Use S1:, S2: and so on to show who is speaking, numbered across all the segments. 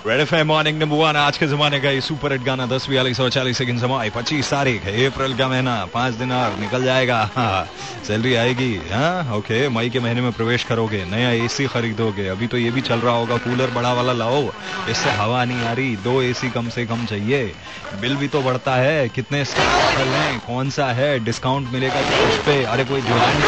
S1: Red FM morning number 1 आज के जमाने का ये सुपर हिट गाना 10:42 सेकंड समय 25 तारीख है अप्रैल का महीना 5 दिन और निकल जाएगा। सैलरी आएगी। हाँ ओके, मई के महीने में प्रवेश करोगे, नया एसी खरीदोगे। अभी तो ये भी चल रहा होगा कूलर बड़ा वाला लाओ, इससे हवा नहीं आ रही। 2 एसी कम से कम चाहिए। बिल भी तो बढ़ता है। कितने स्टार हैं, कौन सा है, डिस्काउंट मिलेगा उस पे। अरे कोई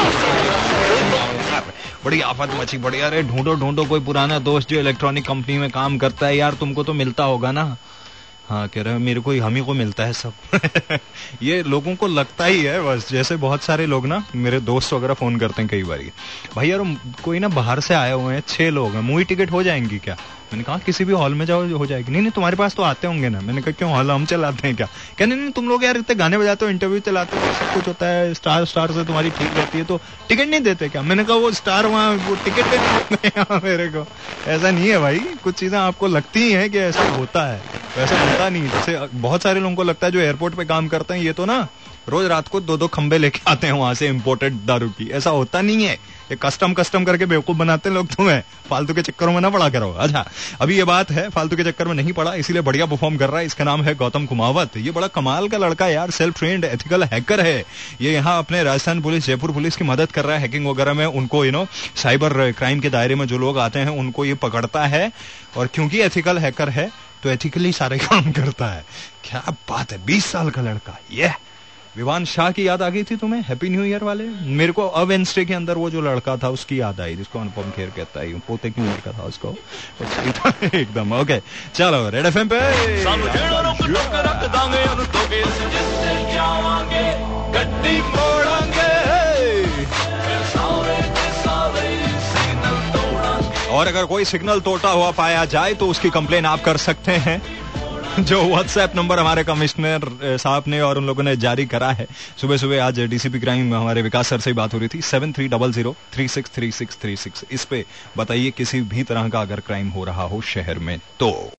S1: बड़ी आफत मची पड़ी। अरे ढूंढो कोई पुराना दोस्त जो इलेक्ट्रॉनिक कंपनी में काम करता है यार, तुमको तो मिलता होगा ना। हाँ कह रहे हैं मेरे को हम ही को मिलता है सब। ये लोगों को लगता ही है बस। जैसे बहुत सारे लोग ना, मेरे दोस्त वगैरह फोन करते हैं कई बार, भाई यार कोई ना बाहर से आए हुए हैं 6 लोग हैं, मूवी टिकट हो जाएंगी क्या? मैंने कहा किसी भी हॉल में जाओ हो जाएगी। नहीं तुम्हारे पास तो आते होंगे ना। मैंने कहा क्यों, हॉल हम चलाते हैं क्या? कहने नहीं तुम लोग यार इतने गाने बजाते हो, इंटरव्यू चलाते हो, सब कुछ होता है, स्टार से तुम्हारी ठीक रहती है, तो टिकट नहीं देते क्या? मैंने कहा वो स्टार वहाँ वो टिकट देते हैं मेरे को। ऐसा नहीं है भाई, कुछ चीजें आपको लगती ही है कि ऐसा होता है, वैसा होता नहीं। जैसे बहुत सारे लोगों को लगता है जो एयरपोर्ट पे काम करते हैं, ये तो ना रोज रात को 2 खंबे लेके आते हैं वहां से इम्पोर्टेड दारू की। ऐसा होता नहीं है, ये कस्टम करके बेवकूफ बनाते हैं लोग तुम्हें। फालतू के चक्करों में ना पड़ा करो। अच्छा अभी ये बात है, फालतू के चक्कर में नहीं पड़ा, इसीलिए बढ़िया परफॉर्म कर रहा है। इसका नाम है गौतम कुमावत। ये बड़ा कमाल का लड़का यार, सेल्फ ट्रेन्ड एथिकल हैकर है। ये यहाँ अपने राजस्थान पुलिस, जयपुर पुलिस की मदद कर रहा है हैकिंग वगैरह में। उनको साइबर क्राइम के दायरे में जो लोग आते हैं उनको ये पकड़ता है। और क्योंकि एथिकल हैकर है तो एथिकली सारे काम करता है। क्या बात है, 20 साल का लड़का। ये विवान शाह की याद आ गई थी तुम्हें, हैप्पी न्यू ईयर वाले? मेरे को अब वेडनेसडे के अंदर वो जो लड़का था उसकी याद आई, जिसको अनुपम खेर कहता है, पोते क्यों लड़का था उसको, एकदम। ओके चलो रेड एफएम पे और अगर कोई सिग्नल टूटा हुआ पाया जाए तो उसकी कंप्लेन आप कर सकते हैं। जो व्हाट्सएप नंबर हमारे कमिश्नर साहब ने और उन लोगों ने जारी करा है। सुबह आज डीसीपी क्राइम हमारे विकास सर से बात हो रही थी। 7300363636। इस पे बताइए किसी भी तरह का अगर क्राइम हो रहा हो शहर में तो।